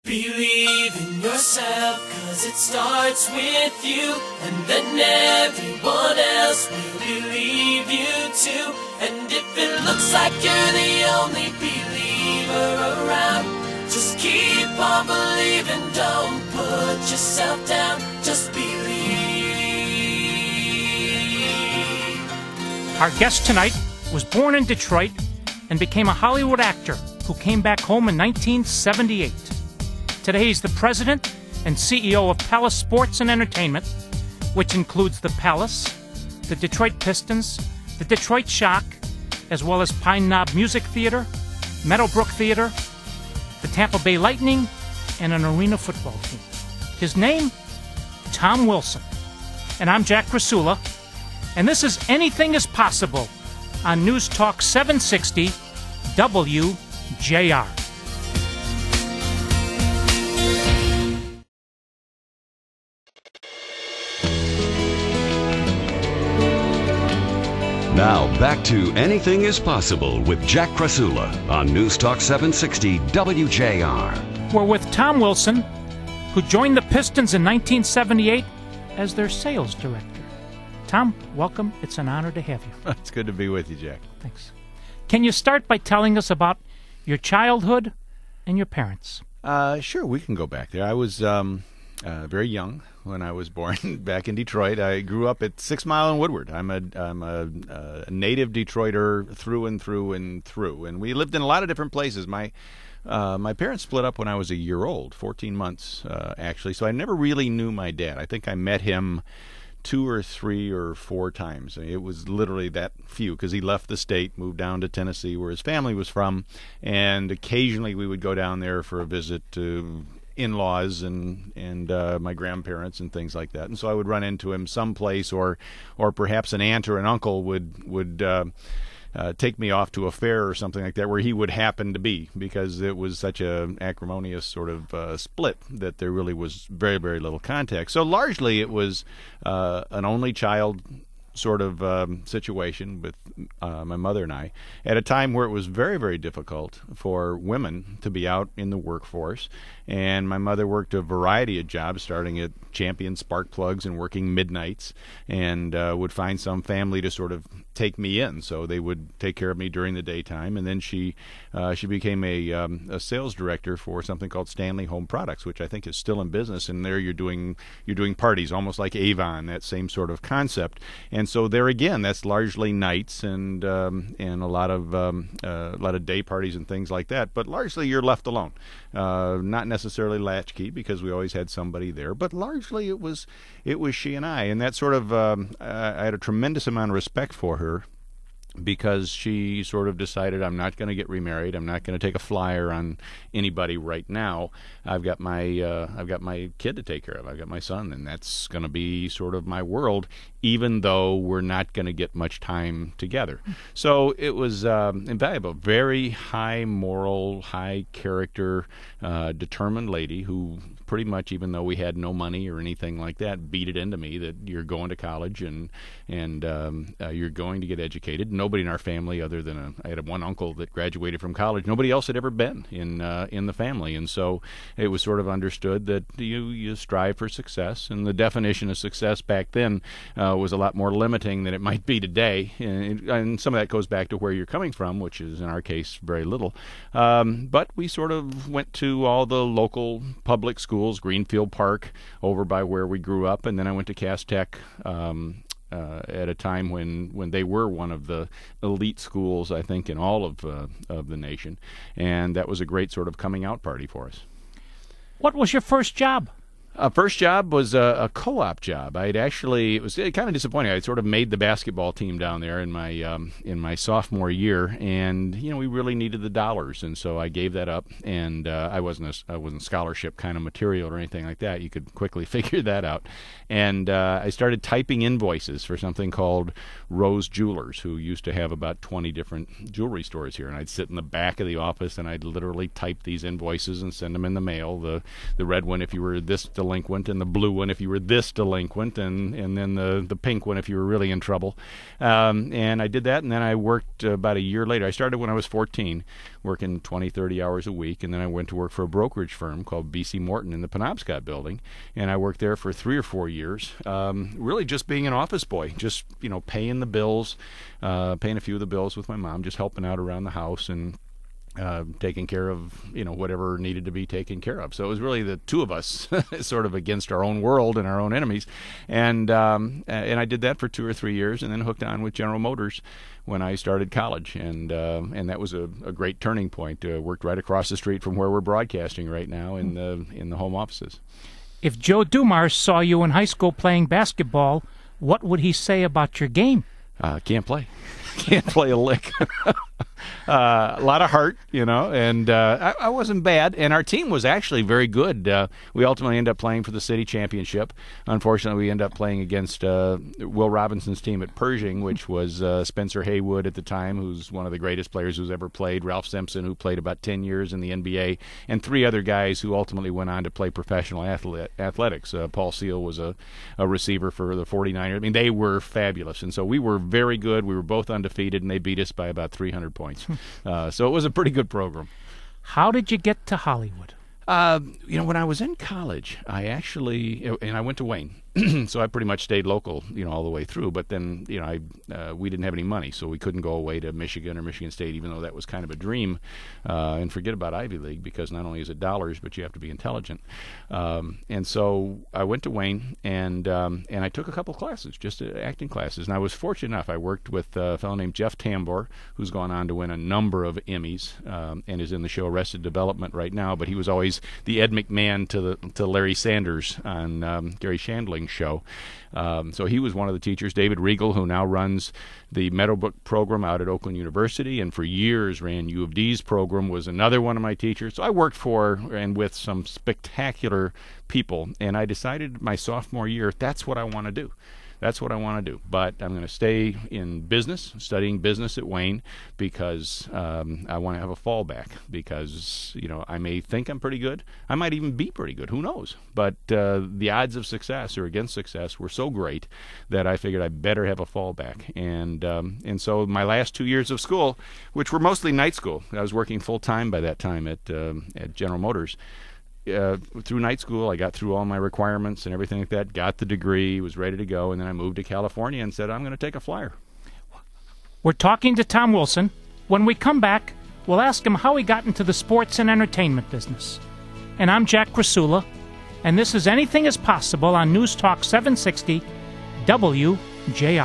Believe in yourself, 'cause it starts with you, and then everyone else will believe you too. And if it looks like you're the only believer around, just keep on believing, don't put yourself down, just believe. Our guest tonight was born in Detroit and became a Hollywood actor who came back home in 1978. Today he's the president and CEO of Palace Sports and Entertainment, which includes the Palace, the Detroit Pistons, the Detroit Shock, as well as Pine Knob Music Theater, Meadowbrook Theater, the Tampa Bay Lightning, and an arena football team. His name? Tom Wilson. And I'm Jack Krasula, and this is Anything is Possible on News Talk 760 WJR. Now back to Anything is Possible with Jack Krasula on News Talk 760 WJR. We're with Tom Wilson, who joined the Pistons in 1978 as their sales director. Tom, welcome. It's an honor to have you. It's good to be with you, Jack. Thanks. Can you start by telling us about your childhood and your parents? Sure, we can go back there. I was very young when I was born back in Detroit. I grew up at 6 Mile and Woodward. I'm a native Detroiter through and through and through. And we lived in a lot of different places. My parents split up when I was a year old, 14 months actually. So I never really knew my dad. I think I met him 2 or 3 or 4 times. It was literally that few because he left the state, moved down to Tennessee where his family was from, and occasionally we would go down there for a visit to in-laws and my grandparents and things like that. And so I would run into him someplace, or perhaps an aunt or an uncle would take me off to a fair or something like that where he would happen to be, because it was such a acrimonious sort of split that there really was very, very little contact. So largely it was an only child sort of situation with my mother and I at a time where it was very, very difficult for women to be out in the workforce. And my mother worked a variety of jobs, starting at Champion Spark Plugs and working midnights, and would find some family to sort of take me in. So they would take care of me during the daytime. And then she became a sales director for something called Stanley Home Products, which I think is still in business. And there you're doing parties, almost like Avon, that same sort of concept. And so there again, that's largely nights and a lot of day parties and things like that. But largely you're left alone, not necessarily latchkey because we always had somebody there. But largely it was she and I, and that sort of I had a tremendous amount of respect for her, because she sort of decided, I'm not going to get remarried. I'm not going to take a flyer on anybody right now. I've got my kid to take care of. I've got my son, and that's going to be sort of my world, even though we're not going to get much time together. So it was invaluable. Very high moral, high character, determined lady who pretty much, even though we had no money or anything like that, beat it into me that you're going to college and you're going to get educated. Nobody in our family, other than I had one uncle that graduated from college, nobody else had ever been in the family, and so it was sort of understood that you strive for success, and the definition of success back then was a lot more limiting than it might be today, and some of that goes back to where you're coming from, which is in our case very little. But we sort of went to all the local public schools, Greenfield Park, over by where we grew up, and then I went to Cass Tech at a time when they were one of the elite schools, I think, in all of the nation, and that was a great sort of coming out party for us. What was your first job? First job was a co-op job. It was kind of disappointing. I sort of made the basketball team down there in my sophomore year, and we really needed the dollars, and so I gave that up. And I wasn't scholarship kind of material or anything like that. You could quickly figure that out. And I started typing invoices for something called Rose Jewelers, who used to have about 20 different jewelry stores here. And I'd sit in the back of the office, and I'd literally type these invoices and send them in the mail. The red one, if you were this delinquent, and the blue one if you were this delinquent, and then the pink one if you were really in trouble. And I did that, and then I worked about a year later. I started when I was 14, working 20, 30 hours a week, and then I went to work for a brokerage firm called B.C. Morton in the Penobscot building, and I worked there for 3 or 4 years, really just being an office boy, just, paying the bills, paying a few of the bills with my mom, just helping out around the house and taking care of whatever needed to be taken care of. So it was really the two of us, sort of against our own world and our own enemies, and I did that for 2 or 3 years, and then hooked on with General Motors when I started college, and that was a great turning point. Worked right across the street from where we're broadcasting right now in the home offices. If Joe Dumars saw you in high school playing basketball, what would he say about your game? Can't play. Can't play a lick. A lot of heart, and I wasn't bad, and our team was actually very good. We ultimately ended up playing for the city championship. Unfortunately, we ended up playing against Will Robinson's team at Pershing, which was Spencer Haywood at the time, who's one of the greatest players who's ever played, Ralph Simpson, who played about 10 years in the NBA, and 3 other guys who ultimately went on to play professional athletics. Paul Seal was a receiver for the 49ers. I mean, they were fabulous, and so we were very good. We were both undefeated, and they beat us by about 300 points. So it was a pretty good program. How did you get to Hollywood? When I was in college, I went to Wayne, so I pretty much stayed local, all the way through. But then, we didn't have any money, so we couldn't go away to Michigan or Michigan State, even though that was kind of a dream. And forget about Ivy League, because not only is it dollars, but you have to be intelligent. And so I went to Wayne, and I took a couple classes, just acting classes. And I was fortunate enough. I worked with a fellow named Jeff Tambor, who's gone on to win a number of Emmys, and is in the show Arrested Development right now. But he was always the Ed McMahon to Larry Sanders on Gary Shandling's show. So he was one of the teachers. David Riegel, who now runs the Meadowbrook program out at Oakland University, and for years ran U of D's program, was another one of my teachers. So I worked for and with some spectacular people, and I decided my sophomore year, that's what I want to do. That's what I want to do. But I'm going to stay in business, studying business at Wayne, because I want to have a fallback. Because, I may think I'm pretty good. I might even be pretty good. Who knows? But the odds of success or against success were so great that I figured I better have a fallback. And so my last 2 years of school, which were mostly night school, I was working full-time by that time at General Motors. Through night school, I got through all my requirements and everything like that, got the degree, was ready to go, and then I moved to California and said, I'm going to take a flyer. We're talking to Tom Wilson. When we come back, we'll ask him how he got into the sports and entertainment business. And I'm Jack Krasula, and this is Anything is Possible on News Talk 760 WJR.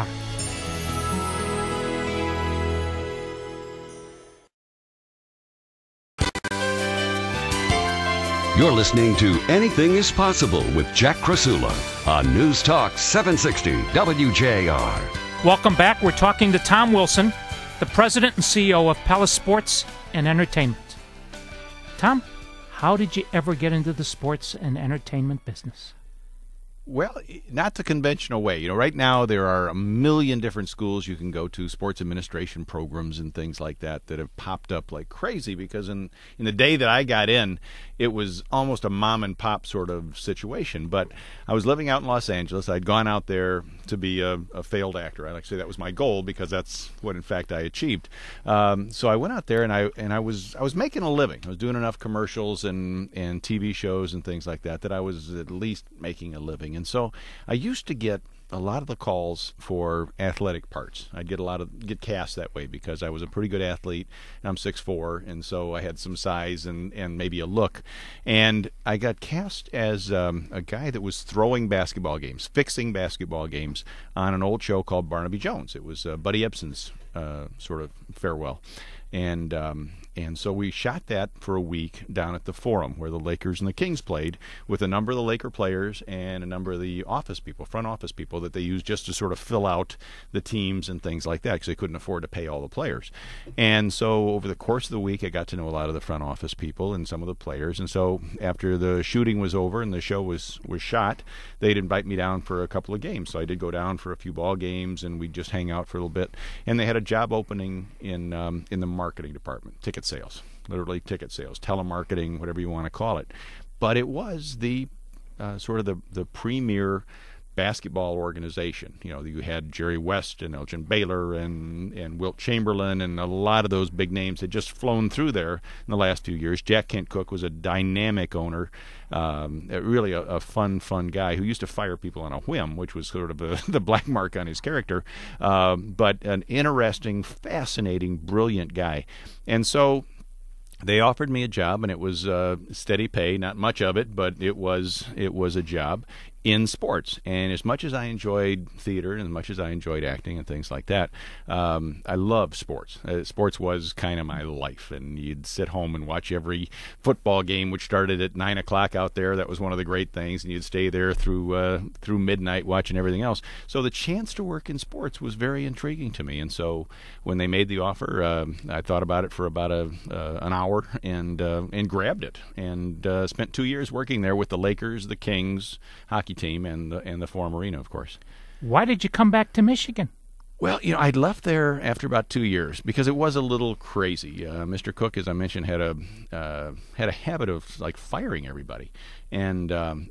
You're listening to Anything is Possible with Jack Krasula on News Talk 760 WJR. Welcome back. We're talking to Tom Wilson, the president and CEO of Palace Sports and Entertainment. Tom, how did you ever get into the sports and entertainment business? Well, not the conventional way. Right now there are a million different schools you can go to, sports administration programs and things like that have popped up like crazy, because in the day that I got in, it was almost a mom and pop sort of situation. But I was living out in Los Angeles. I'd gone out there to be a failed actor. I like to say that was my goal, because that's what in fact I achieved. So I went out there, and I was making a living. I was doing enough commercials and TV shows and things like that I was at least making a living. And so I used to get a lot of the calls for athletic parts. I'd get cast that way because I was a pretty good athlete, and I'm 6'4", and so I had some size and maybe a look. And I got cast as a guy that was throwing basketball games, fixing basketball games on an old show called Barnaby Jones. It was Buddy Ebsen's sort of farewell. And so we shot that for a week down at the Forum, where the Lakers and the Kings played, with a number of the Laker players and a number of the front office people that they used just to sort of fill out the teams and things like that, because they couldn't afford to pay all the players. And so over the course of the week, I got to know a lot of the front office people and some of the players. And so after the shooting was over and the show was shot, they'd invite me down for a couple of games. So I did go down for a few ball games, and we'd just hang out for a little bit. And they had a job opening in the marketing department, ticket sales, literally ticket sales, telemarketing, whatever you want to call it. But it was the sort of the premier basketball organization. You know, you had Jerry West and Elgin Baylor and Wilt Chamberlain, and a lot of those big names had just flown through there in the last few years. Jack Kent Cooke was a dynamic owner, really a fun guy who used to fire people on a whim, which was sort of the black mark on his character, but an interesting, fascinating, brilliant guy. And so they offered me a job, and it was steady pay, not much of it, but it was a job in sports. And as much as I enjoyed theater and as much as I enjoyed acting and things like that, I love sports. Sports was kind of my life, and you'd sit home and watch every football game, which started at 9 o'clock out there. That was one of the great things, and you'd stay there through midnight watching everything else. So the chance to work in sports was very intriguing to me, and so when they made the offer, I thought about it for about an hour and grabbed it, and spent 2 years working there with the Lakers, the Kings hockey team, and the Forum Arena, of course. Why did you come back to Michigan? Well, you know, I'd left there after about 2 years because it was a little crazy. Mr. Cooke, as I mentioned, had a habit of like firing everybody, and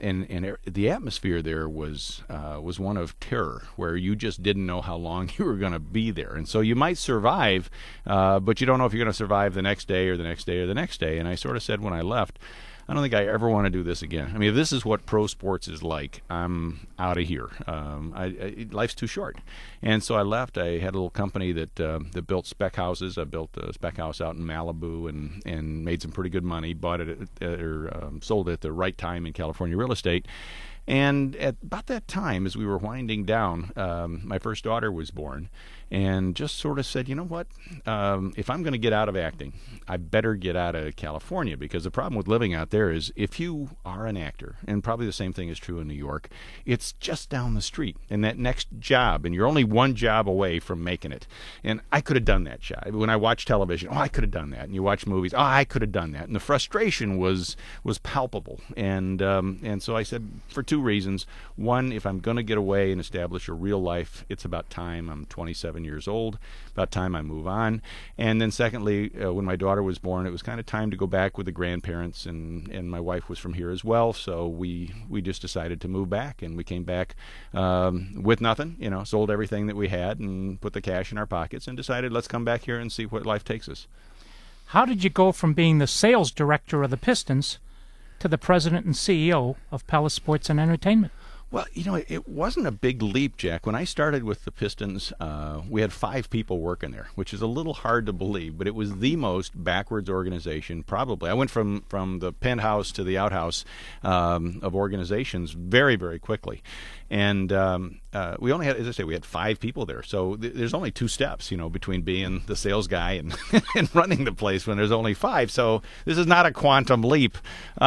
the atmosphere there was one of terror, where you just didn't know how long you were going to be there, and so you might survive, but you don't know if you're going to survive the next day or the next day or the next day. And I sort of said when I left, I don't think I ever want to do this again. I mean, if this is what pro sports is like, I'm out of here. Life's too short. And so I left. I had a little company that built spec houses. I built a spec house out in Malibu and made some pretty good money. Bought it or sold it at the right time in California real estate. And at about that time, as we were winding down, my first daughter was born, and just sort of said, you know what, if I'm going to get out of acting, I better get out of California, because the problem with living out there is if you are an actor, and probably the same thing is true in New York, it's just down the street, and that next job, and you're only one job away from making it. And I could have done that job. When I watch television, I could have done that. And you watch movies, I could have done that. And the frustration was palpable. And so I said, for two reasons. One, if I'm going to get away and establish a real life, it's about time. I'm 27 years old. About time I move on. And then secondly, when my daughter was born, it was kind of time to go back with the grandparents, and my wife was from here as well, so we just decided to move back, and we came back with nothing, sold everything that we had and put the cash in our pockets and decided let's come back here and see what life takes us. How did you go from being the sales director of the Pistons to the president and CEO of Palace Sports and Entertainment? Well, it wasn't a big leap, Jack. When I started with the Pistons, we had 5 people working there, which is a little hard to believe, but it was the most backwards organization probably. I went from the penthouse to the outhouse of organizations very, very quickly. And we only had, as I say, we had 5 people there. So there's only 2 steps, between being the sales guy and, and running the place when there's only 5. So this is not a quantum leap.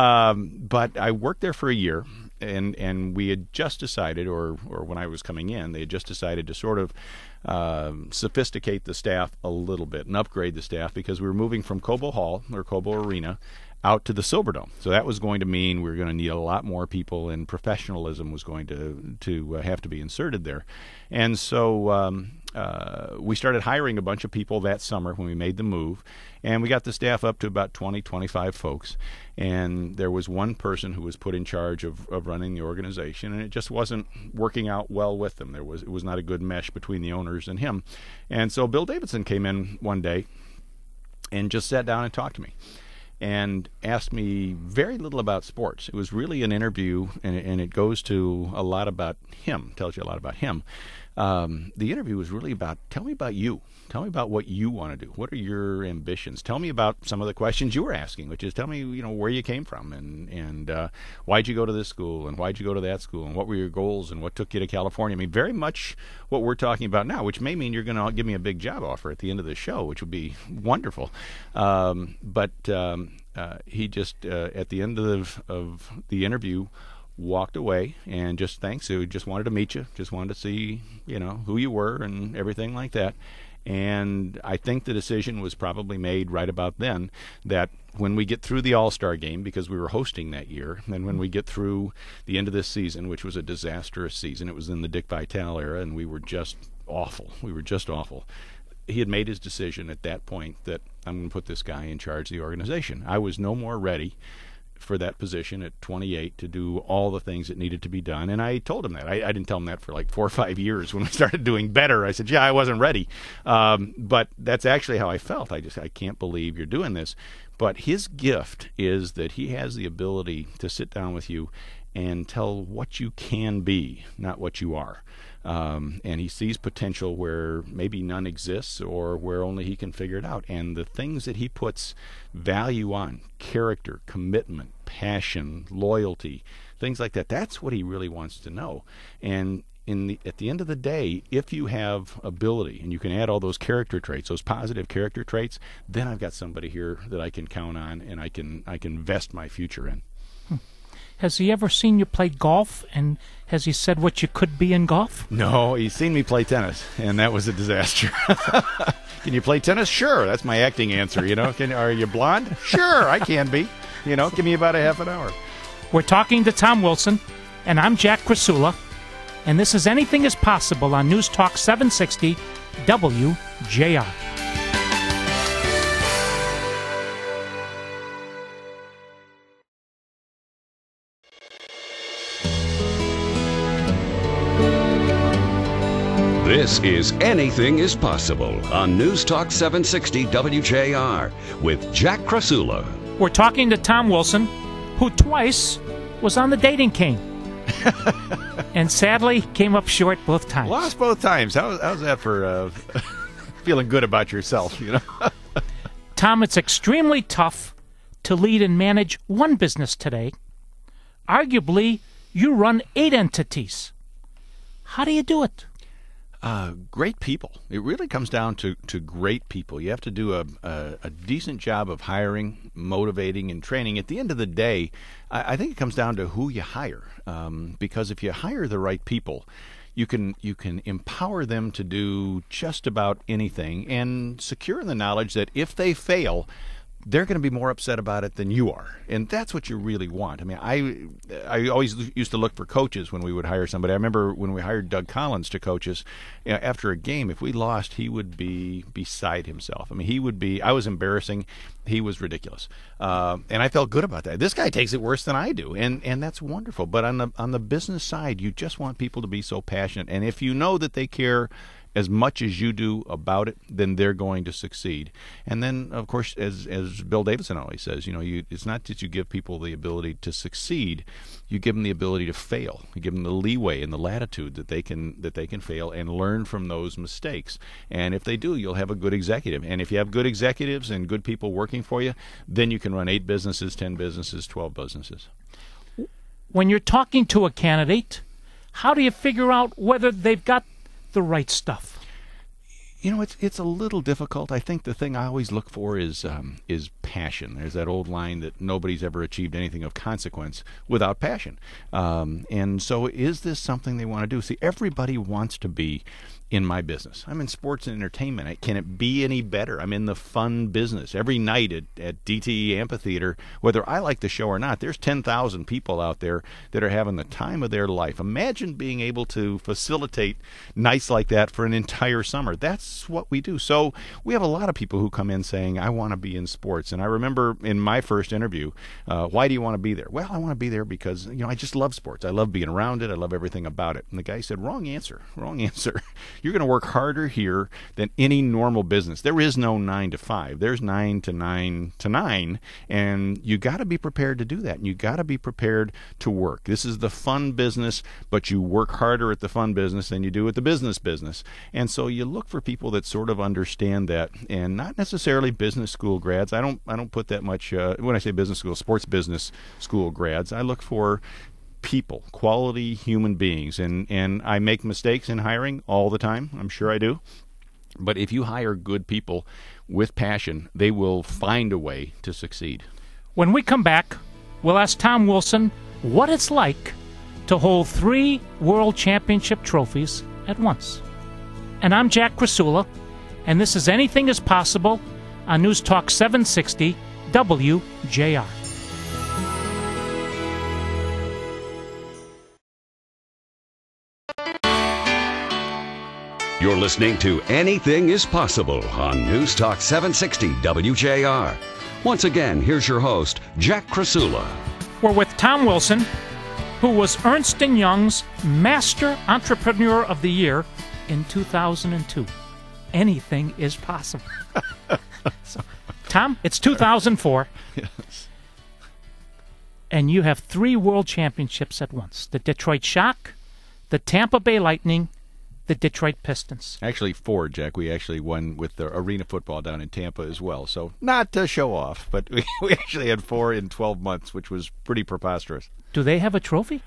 But I worked there for a year. And we had just decided, or when I was coming in, they had just decided to sort of sophisticate the staff a little bit and upgrade the staff, because we were moving from Cobo Hall, or Cobo Arena, out to the Silverdome. So that was going to mean we were going to need a lot more people, and professionalism was going to have to be inserted there. And so we started hiring a bunch of people that summer when we made the move, and we got the staff up to about 20, 25 folks. And there was one person who was put in charge of running the organization, and it just wasn't working out well with them. It was not a good mesh between the owners and him. And so Bill Davidson came in one day and just sat down and talked to me and asked me very little about sports. It was really an interview, and it goes to a lot about him, tells you a lot about him. The interview was really about, tell me about you. Tell me about what you want to do. What are your ambitions? Tell me about some of the questions you were asking, which is tell me, where you came from, and why'd you go to this school, and why'd you go to that school, and what were your goals, and what took you to California. I mean, very much what we're talking about now, which may mean you're going to give me a big job offer at the end of the show, which would be wonderful. But he just, at the end of the interview, walked away and just thanks. He just wanted to meet you, just wanted to see, who you were and everything like that. And I think the decision was probably made right about then that when we get through the All-Star game, because we were hosting that year, and when we get through the end of this season, which was a disastrous season, it was in the Dick Vitale era, and we were just awful. He had made his decision at that point that I'm going to put this guy in charge of the organization. I was no more ready for that position at 28 to do all the things that needed to be done. And I told him that. I didn't tell him that for like 4 or 5 years. When we started doing better, I said, yeah, I wasn't ready. But that's actually how I felt. I can't believe you're doing this. But his gift is that he has the ability to sit down with you and tell what you can be, not what you are. And he sees potential where maybe none exists or where only he can figure it out. And the things that he puts value on, character, commitment, passion, loyalty, things like that, that's what he really wants to know. And at the end of the day, if you have ability and you can add all those character traits, those positive character traits, then I've got somebody here that I can count on and I can invest my future in. Has he ever seen you play golf, and has he said what you could be in golf? No, he's seen me play tennis, and that was a disaster. Can you play tennis? Sure. That's my acting answer, you know. Are you blonde? Sure, I can be. You know, give me about a half an hour. We're talking to Tom Wilson, and I'm Jack Krasula, and this is Anything is Possible on News Talk 760 WJR. This is Anything is Possible on News Talk 760 WJR with Jack Krasula. We're talking to Tom Wilson, who twice was on the dating king. And sadly came up short both times. Lost both times. How's that for feeling good about yourself, you know? Tom, it's extremely tough to lead and manage one business today. Arguably, you run 8 entities. How do you do it? Great people. It really comes down to great people. You have to do a decent job of hiring, motivating, and training. At the end of the day, I think it comes down to who you hire. Because if you hire the right people, you can empower them to do just about anything and secure in the knowledge that if they fail, they're going to be more upset about it than you are. And that's what you really want. I mean, I always used to look for coaches when we would hire somebody. I remember when we hired Doug Collins to coach us, you know, after a game, if we lost, he would be beside himself. I mean, I was embarrassing. He was ridiculous. And I felt good about that. This guy takes it worse than I do. And that's wonderful. But on the business side, you just want people to be so passionate. And if you know that they care as much as you do about it, then they're going to succeed. And then, of course, as Bill Davidson always says, you know, it's not that you give people the ability to succeed, you give them the ability to fail. You give them the leeway and the latitude that they can fail and learn from those mistakes. And if they do, you'll have a good executive. And if you have good executives and good people working for you, then you can run 8 businesses, 10 businesses, 12 businesses. When you're talking to a candidate, how do you figure out whether they've got the right stuff? You know, it's a little difficult. I think the thing I always look for is passion. There's that old line that nobody's ever achieved anything of consequence without passion. And so is this something they want to do? See, everybody wants to be in my business. I'm in sports and entertainment. Can it be any better? I'm in the fun business. Every night at DTE Amphitheater, whether I like the show or not, there's 10,000 people out there that are having the time of their life. Imagine being able to facilitate nights like that for an entire summer. That's what we do. So we have a lot of people who come in saying, I want to be in sports. And I remember in my first interview, why do you want to be there? Well, I want to be there because, you know, I just love sports. I love being around it. I love everything about it. And the guy said, wrong answer. You're going to work harder here than any normal business. There is no 9 to 5. There's 9 to 9 to 9, and you got to be prepared to do that. And you got to be prepared to work. This is the fun business, but you work harder at the fun business than you do at the business. And so you look for people that sort of understand that, and not necessarily business school grads. I don't put that much when I say business school, sports business school grads. I look for people, quality human beings, and I make mistakes in hiring all the time. I'm sure I do. But if you hire good people with passion, they will find a way to succeed. When we come back, we'll ask Tom Wilson what it's like to hold 3 World Championship trophies at once. And I'm Jack Krasula, and this is Anything is Possible on News Talk 760 WJR. You're listening to Anything is Possible on News Talk 760 WJR. Once again, here's your host, Jack Krasula. We're with Tom Wilson, who was Ernst & Young's Master Entrepreneur of the Year in 2002. Anything is possible. So, Tom, it's 2004. Yes. And you have 3 world championships at once. The Detroit Shock, the Tampa Bay Lightning, the Detroit Pistons. Actually 4, Jack. We actually won with the arena football down in Tampa as well. So not to show off, but we actually had 4 in 12 months, which was pretty preposterous. Do they have a trophy?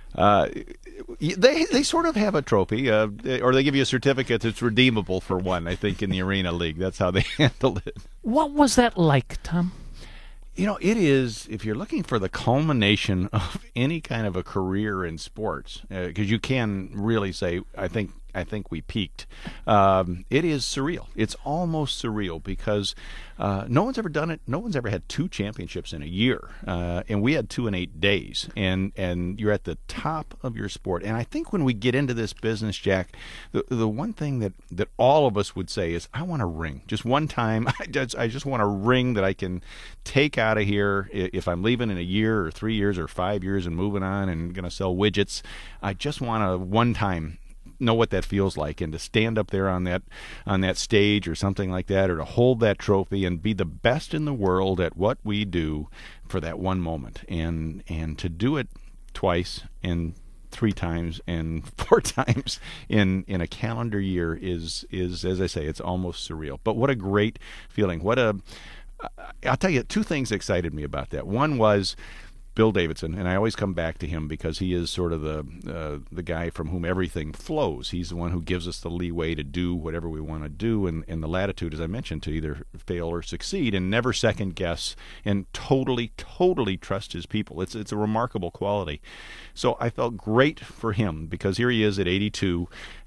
They sort of have a trophy, or they give you a certificate that's redeemable for one, I think, in the Arena League. That's how they handle it. What was that like, Tom? You know, it is, if you're looking for the culmination of any kind of a career in sports, because you can really say, I think we peaked. It is surreal. It's almost surreal because no one's ever done it. No one's ever had 2 championships in a year, and we had 2 in 8 days. And you're at the top of your sport. And I think when we get into this business, Jack, the one thing that all of us would say is, I want a ring, just one time. I just want a ring that I can take out of here if I'm leaving in a year or 3 years or 5 years and moving on and going to sell widgets. I just want a one time. Know what that feels like, and to stand up there on that stage or something like that, or to hold that trophy and be the best in the world at what we do for that one moment, and to do it twice and 3 times and 4 times in a calendar year is, as I say, it's almost surreal. But what a great feeling. I'll tell you, 2 things excited me about that. One was Bill Davidson, and I always come back to him because he is sort of the guy from whom everything flows. He's the one who gives us the leeway to do whatever we want to do, and the latitude, as I mentioned, to either fail or succeed, and never second guess, and totally trust his people. It's a remarkable quality. So I felt great for him because here he is at 82,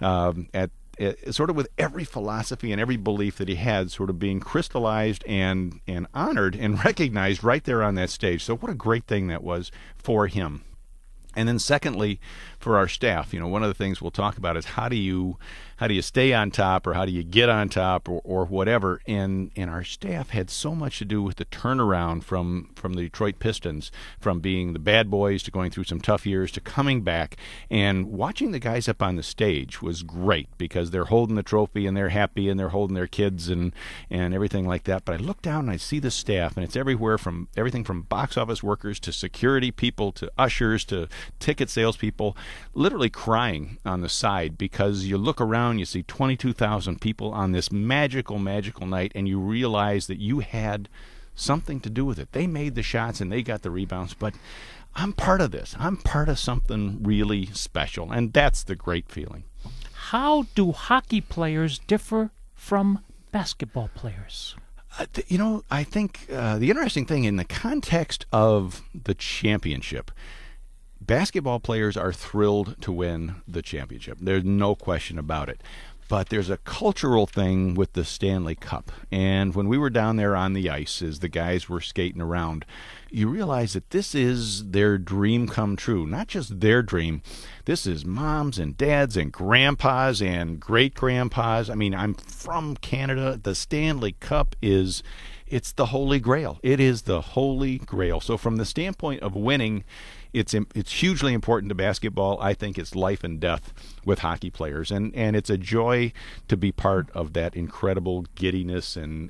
sort of with every philosophy and every belief that he had sort of being crystallized and honored and recognized right there on that stage. So what a great thing that was for him. And then secondly, for our staff, one of the things we'll talk about is how do you stay on top, or how do you get on top, or whatever. And our staff had so much to do with the turnaround from the Detroit Pistons, from being the bad boys to going through some tough years to coming back. And watching the guys up on the stage was great because they're holding the trophy and they're happy and they're holding their kids and everything like that. But I look down and I see the staff, and it's everywhere, from everything from box office workers to security people to ushers to ticket salespeople, literally crying on the side because you look around, you see 22,000 people on this magical night, and you realize that you had something to do with it. They made the shots and they got the rebounds, but I'm part of this. I'm part of something really special, and that's the great feeling. How do hockey players differ from basketball players? I think the interesting thing in the context of the championship, basketball players are thrilled to win the championship. There's no question about it. But there's a cultural thing with the Stanley Cup. And when we were down there on the ice, as the guys were skating around, you realize that this is their dream come true. Not just their dream. This is moms and dads and grandpas and great-grandpas. I mean, I'm from Canada. The Stanley Cup it's the Holy Grail. It is the Holy Grail. So from the standpoint of winning, it's hugely important to basketball. I think it's life and death with hockey players, and it's a joy to be part of that incredible giddiness and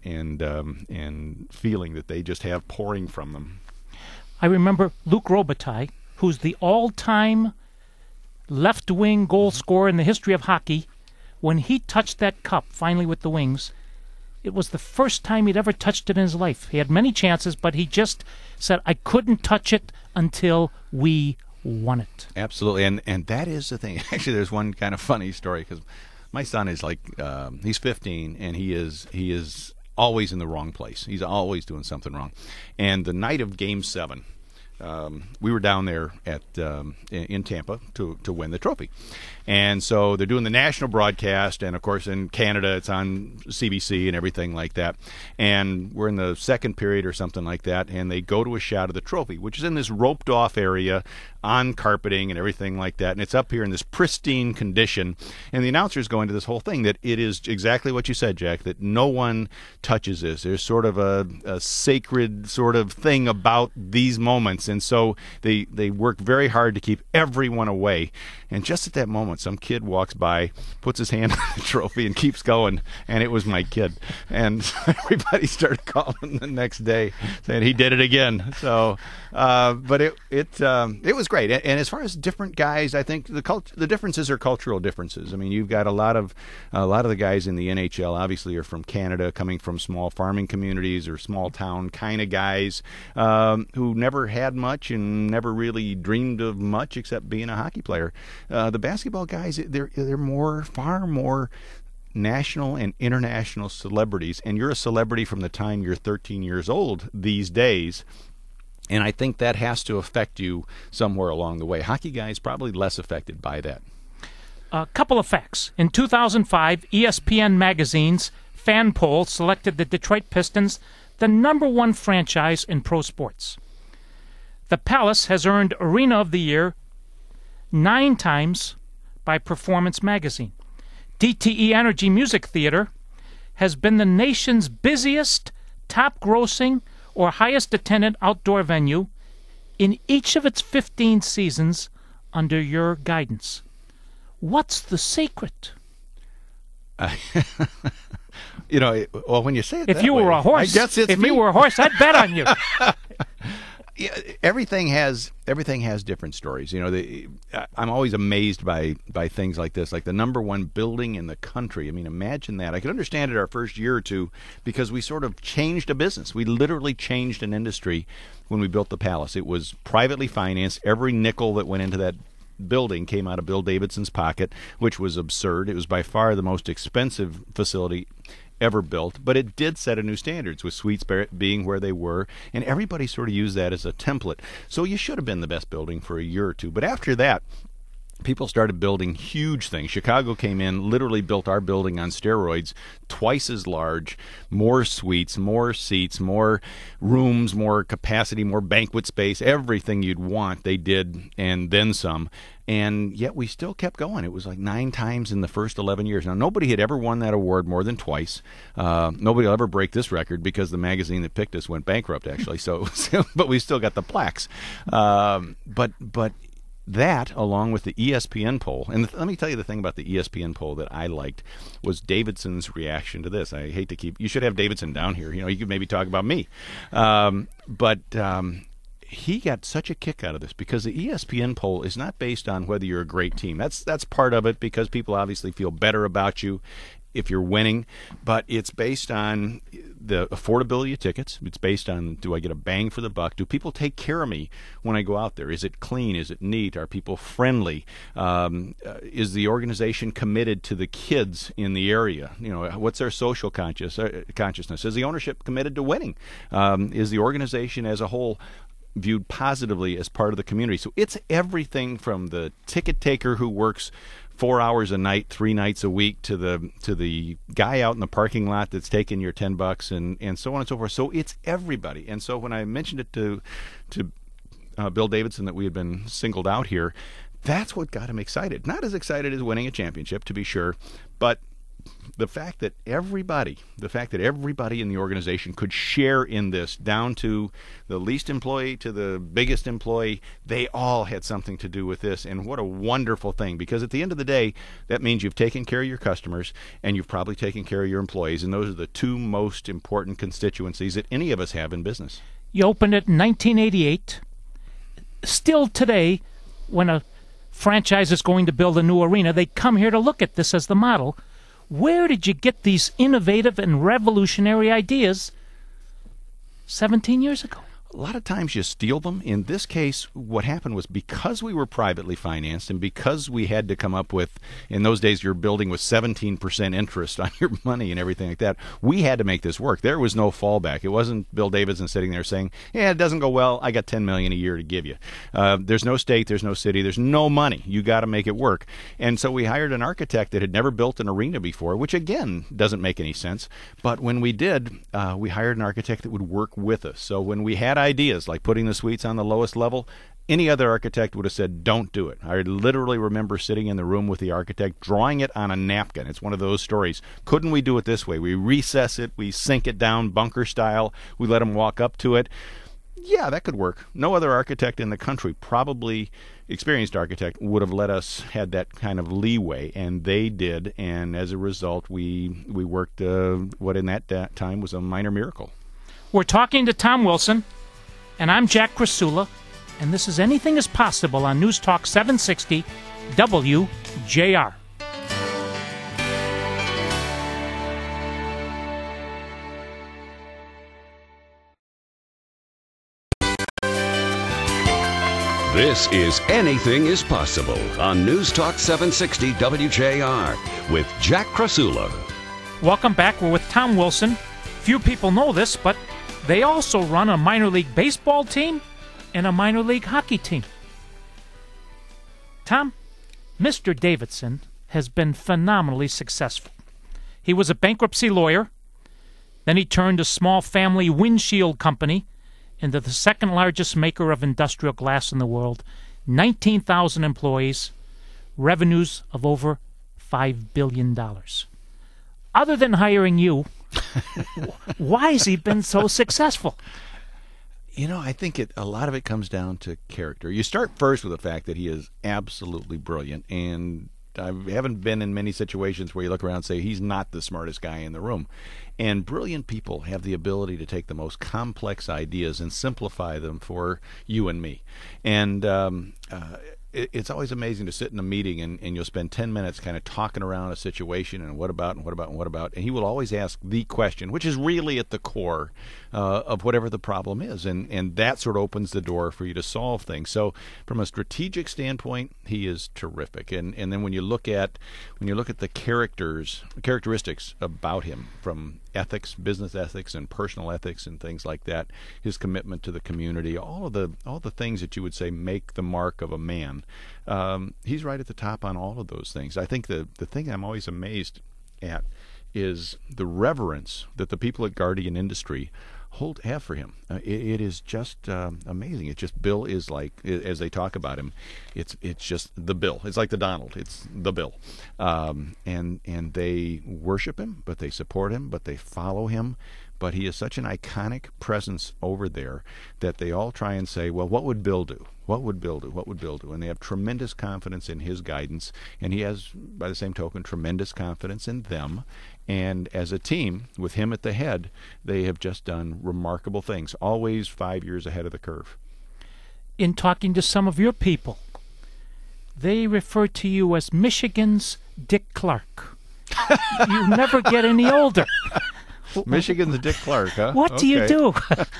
feeling that they just have pouring from them. I remember Luc Robitaille, who's the all-time left-wing goal scorer in the history of hockey. When he touched that cup, finally with the Wings, it was the first time he'd ever touched it in his life. He had many chances, but he just said, I couldn't touch it until we won it. Absolutely, and that is the thing. Actually, there's one kind of funny story, because my son is like, he's 15, and he is always in the wrong place. He's always doing something wrong. And the night of Game 7, we were down there in Tampa to win the trophy. And so they're doing the national broadcast, and of course in Canada it's on CBC and everything like that. And we're in the second period or something like that, and they go to a shot of the trophy, which is in this roped off area on carpeting and everything like that. And it's up here in this pristine condition. And the announcers go into this whole thing that it is exactly what you said, Jack, that no one touches this. There's sort of a sacred sort of thing about these moments. And so they work very hard to keep everyone away. And just at that moment, some kid walks by, puts his hand on the trophy, and keeps going. And it was my kid. And everybody started calling the next day saying he did it again. So, but it was great. And as far as different guys, I think the differences are cultural differences. I mean, you've got a lot of the guys in the NHL obviously are from Canada, coming from small farming communities or small town kind of guys who never had much and never really dreamed of much except being a hockey player. The basketball guys, they're far more national and international celebrities, and you're a celebrity from the time you're 13 years old these days. And I think that has to affect you somewhere along the way. Hockey guys probably less affected by that. A couple of facts. In 2005, ESPN Magazine's fan poll selected the Detroit Pistons the #1 franchise in pro sports. The Palace has earned Arena of the Year 9 times by Performance Magazine. DTE Energy Music Theater has been the nation's busiest, top-grossing, or highest-attended outdoor venue in each of its 15 seasons under your guidance. What's the secret? Well, when you say it if that you were way, a horse, I guess it's if me. you were a horse, I'd bet on you. Yeah, everything has different stories. I'm always amazed by things like this, like the #1 building in the country. I mean, imagine that. I could understand it our first year or two because we sort of changed a business. We literally changed an industry when we built the Palace. It was privately financed. Every nickel that went into that building came out of Bill Davidson's pocket, which was absurd. It was by far the most expensive facility ever built, but it did set a new standards with suites being where they were, and everybody sort of used that as a template. So you should have been the best building for a year or two. But after that, people started building huge things. Chicago came in, literally built our building on steroids, twice as large, more suites, more seats, more rooms, more capacity, more banquet space, everything you'd want they did, and then some. And yet we still kept going. It was like 9 times in the first 11 years. Now, nobody had ever won that award more than twice. Nobody will ever break this record because the magazine that picked us went bankrupt, actually. But we still got the plaques. But that, along with the ESPN poll, and let me tell you the thing about the ESPN poll that I liked was Davidson's kereaction to this. I hate to you should have Davidson down here. You could maybe talk about me. But he got such a kick out of this because the ESPN poll is not based on whether you're a great team. That's part of it because people obviously feel better about you if you're winning, but it's based on the affordability of tickets. It's based on, do I get a bang for the buck? Do people take care of me when I go out there? Is it clean? Is it neat? Are people friendly? Is the organization committed to the kids in the area? What's their social consciousness? Is the ownership committed to winning? Is the organization as a whole viewed positively as part of the community? So it's everything from the ticket taker who works 4 hours a night, 3 nights a week, to the guy out in the parking lot that's taking your $10 and so on and so forth. So it's everybody. And so when I mentioned it to Bill Davidson that we had been singled out here, that's what got him excited. Not as excited as winning a championship, to be sure, but the fact that everybody in the organization could share in this, down to the least employee to the biggest employee, they all had something to do with this. And what a wonderful thing, because at the end of the day, that means you've taken care of your customers and you've probably taken care of your employees. And those are the 2 most important constituencies that any of us have in business. You opened it in 1988. Still today, when a franchise is going to build a new arena, they come here to look at this as the model. Where did you get these innovative and revolutionary ideas 17 years ago? A lot of times you steal them. In this case, what happened was because we were privately financed and because we had to come up with, in those days, your building was 17% interest on your money and everything like that, we had to make this work. There was no fallback. It wasn't Bill Davidson sitting there saying, yeah, it doesn't go well, I got $10 million a year to give you. There's no state, there's no city, there's no money. You got to make it work. And so we hired an architect that had never built an arena before, which again doesn't make any sense. But when we did, we hired an architect that would work with us. So when we had ideas like putting the suites on the lowest level, Any other architect would have said, don't do it. I literally remember sitting in the room with the architect, drawing it on a napkin. It's one of those stories. Couldn't we do it this way? We recess it, we sink it down bunker style, we let them walk up to it. Yeah, that could work. No other architect in the country, probably experienced architect, would have let us had that kind of leeway, and they did. And as a result, we worked what in that time was a minor miracle. We're talking to Tom Wilson, and I'm Jack Krasula, and this is Anything is Possible on News Talk 760 WJR. This is Anything is Possible on News Talk 760 WJR with Jack Krasula. Welcome back. We're with Tom Wilson. Few people know this, but they also run a minor league baseball team and a minor league hockey team. Tom, Mr. Davidson has been phenomenally successful. He was a bankruptcy lawyer. Then he turned a small family windshield company into the second largest maker of industrial glass in the world, 19,000 employees, revenues of over $5 billion. Other than hiring you, why has he been so successful? You know, I think a lot of it comes down to character. You start first with the fact that he is absolutely brilliant, and I haven't been in many situations where you look around and say he's not the smartest guy in the room. And brilliant people have the ability to take the most complex ideas and simplify them for you and me. And it's always amazing to sit in a meeting and you'll spend 10 minutes kind of talking around a situation and what about and what about and what about. And he will always ask the question, which is really at the core of whatever the problem is. And that sort of opens the door for you to solve things. So from a strategic standpoint, he is terrific. And then when you look at the characteristics about him, from ethics, business ethics and personal ethics and things like that, his commitment to the community, all the things that you would say make the mark of a man, he's right at the top on all of those things. I think the thing I'm always amazed at is the reverence that the people at Guardian Industry have for him. It is just amazing. It's just Bill is like, as they talk about him, it's just the Bill. It's like the Donald. It's the Bill, and they worship him, but they support him, but they follow him. But he is such an iconic presence over there that they all try and say, well, what would Bill do? What would Bill do? What would Bill do? And they have tremendous confidence in his guidance, and he has, by the same token, tremendous confidence in them. And as a team, with him at the head, they have just done remarkable things, always 5 years ahead of the curve. In talking to some of your people, they refer to you as Michigan's Dick Clark. You never get any older. Michigan's Dick Clark, huh? What do you do?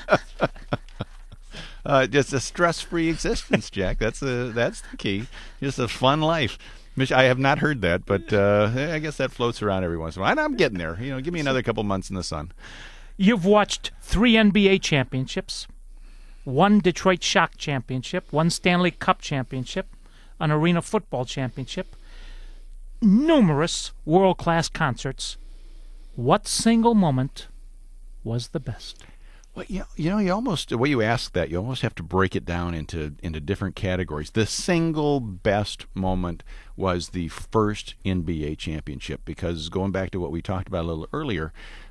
Just a stress-free existence, Jack. That's the key. Just a fun life. I have not heard that, but I guess that floats around every once in a while. And I'm getting there. You know, give me another couple months in the sun. You've watched 3 NBA championships, 1 Detroit Shock championship, 1 Stanley Cup championship, an Arena Football championship, numerous world-class concerts. What single moment was the best? Well, you almost, the way you ask that, you almost have to break it down into different categories. The single best moment was the first NBA championship, because going back to what we talked about a little earlier,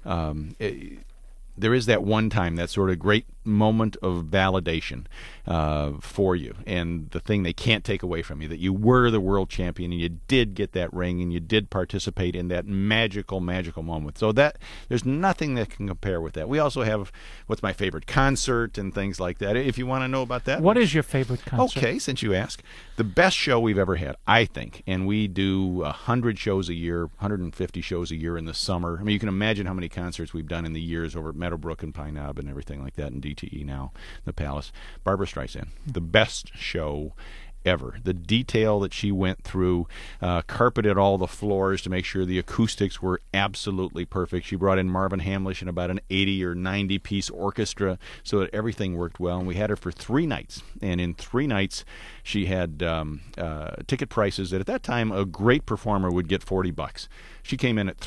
there is that one time, that sort of great moment of validation for you, and the thing they can't take away from you, that you were the world champion and you did get that ring and you did participate in that magical moment. So that there's nothing that can compare with that. We also have what's my favorite concert and things like that, if you want to know about that. What is your favorite concert? Okay, since you ask, the best show we've ever had, I think, and we do 100 shows a year, 150 shows a year in the summer. I mean, you can imagine how many concerts we've done in the years over at Meadowbrook and Pine Knob and everything like that, and DTE now, the Palace. Barbra Streisand, the best show ever. The detail that she went through, carpeted all the floors to make sure the acoustics were absolutely perfect. She brought in Marvin Hamlish and about an 80 or 90 piece orchestra so that everything worked well. And we had her for 3 nights. And in 3 nights, she had ticket prices that at that time a great performer would get $40. She came in at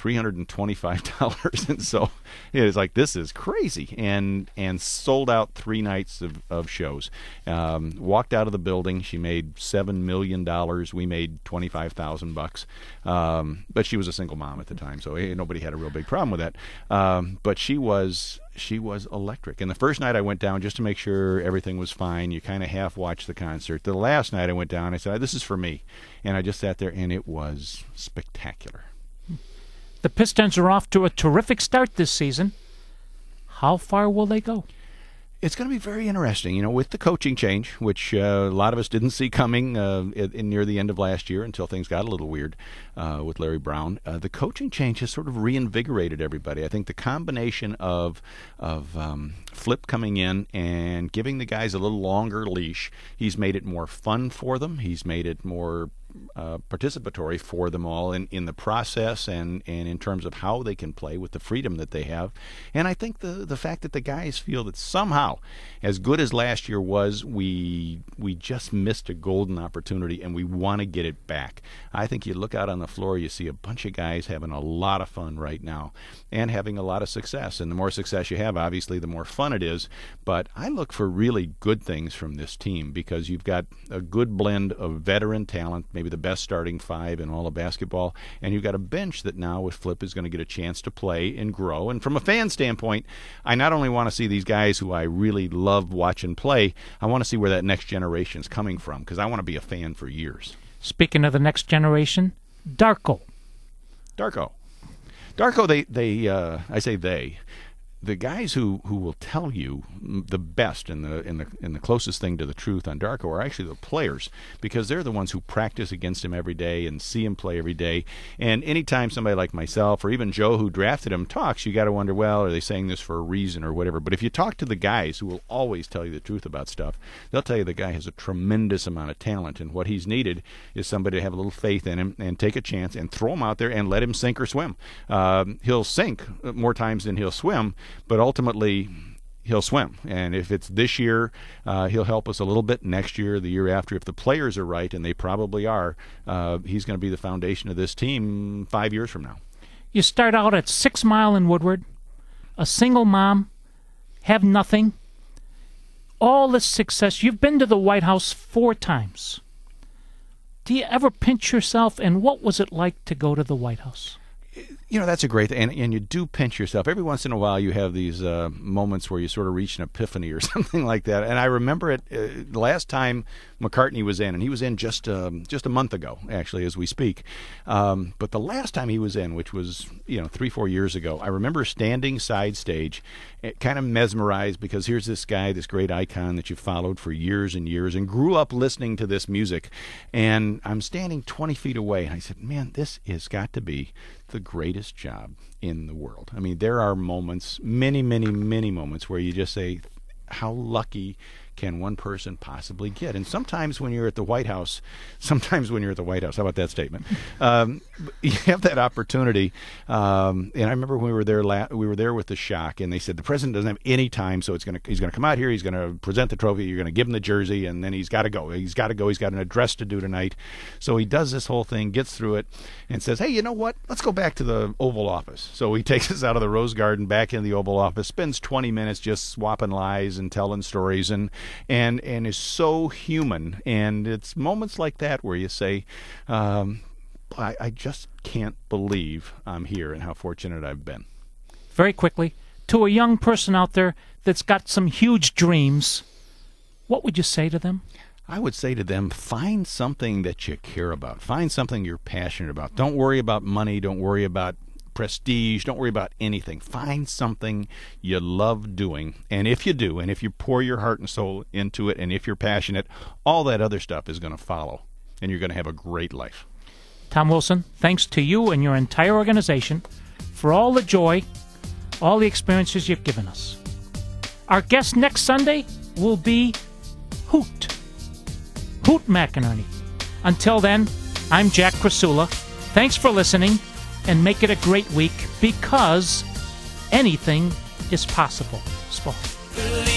$325, and so it was like, this is crazy, and sold out 3 nights of shows. Walked out of the building. She made $7 million. We made $25,000. But she was a single mom at the time, so nobody had a real big problem with that. But she was electric. And the first night I went down just to make sure everything was fine. You kind of half watched the concert. The last night I went down, I said, this is for me. And I just sat there, and it was spectacular. The Pistons are off to a terrific start this season. How far will they go? It's going to be very interesting, with the coaching change, which a lot of us didn't see coming near the end of last year until things got a little weird with Larry Brown. The coaching change has sort of reinvigorated everybody. I think the combination of Flip coming in and giving the guys a little longer leash, he's made it more fun for them. He's made it more participatory for them all in the process and in terms of how they can play with the freedom that they have. And I think the fact that the guys feel that somehow, as good as last year was, we just missed a golden opportunity and we want to get it back. I think you look out on the floor, you see a bunch of guys having a lot of fun right now and having a lot of success. And the more success you have, obviously, the more fun it is. But I look for really good things from this team because you've got a good blend of veteran talent, maybe the best starting 5 in all of basketball, and you've got a bench that now with Flip is going to get a chance to play and grow. And from a fan standpoint, I not only want to see these guys who I really love watching play, I want to see where that next generation is coming from because I want to be a fan for years. Speaking of the next generation, Darko, I say they. The guys who will tell you the best and the closest thing to the truth on Darko are actually the players because they're the ones who practice against him every day and see him play every day. And anytime somebody like myself or even Joe who drafted him talks, you got to wonder, well, are they saying this for a reason or whatever? But if you talk to the guys who will always tell you the truth about stuff, they'll tell you the guy has a tremendous amount of talent, and what he's needed is somebody to have a little faith in him and take a chance and throw him out there and let him sink or swim. He'll sink more times than he'll swim, but ultimately he'll swim. And if it's this year, he'll help us a little bit. Next year, the year after, if the players are right, and they probably are, he's going to be the foundation of this team 5 years from now. You start out at 6 Mile in Woodward, a single mom, have nothing, all this success. You've been to the White House 4 times. Do you ever pinch yourself, and what was it like to go to the White House? That's a great thing, and you do pinch yourself. Every once in a while you have these moments where you sort of reach an epiphany or something like that. And I remember it the last time McCartney was in, and he was in just a month ago, actually, as we speak. But the last time he was in, which was 3-4 years ago, I remember standing side stage, kind of mesmerized because here's this guy, this great icon that you followed for years and years and grew up listening to this music. And I'm standing 20 feet away, and I said, man, this has got to be the greatest job in the world. I mean, there are moments, many, many, many moments where you just say, how lucky can one person possibly get? And sometimes when you're at the White House, how about that statement? You have that opportunity. And I remember when we were there with the Shock, and they said the president doesn't have any time, so he's going to come out here, he's going to present the trophy, you're going to give him the jersey, and then he's got to go. He's got an address to do tonight. So he does this whole thing, gets through it, and says, hey, you know what? Let's go back to the Oval Office. So he takes us out of the Rose Garden back in the Oval Office, spends 20 minutes just swapping lies and telling stories, and is so human. And it's moments like that where you say, I just can't believe I'm here and how fortunate I've been. Very quickly, to a young person out there that's got some huge dreams, what would you say to them? I would say to them, find something that you care about. Find something you're passionate about. Don't worry about money. Don't worry about prestige. Don't worry about anything. Find something you love doing. And if you do, and if you pour your heart and soul into it, and if you're passionate, all that other stuff is going to follow. And you're going to have a great life. Tom Wilson, thanks to you and your entire organization for all the joy, all the experiences you've given us. Our guest next Sunday will be Hoot. Poot McInerney. Until then, I'm Jack Krasula. Thanks for listening, and make it a great week, because anything is possible. Spall.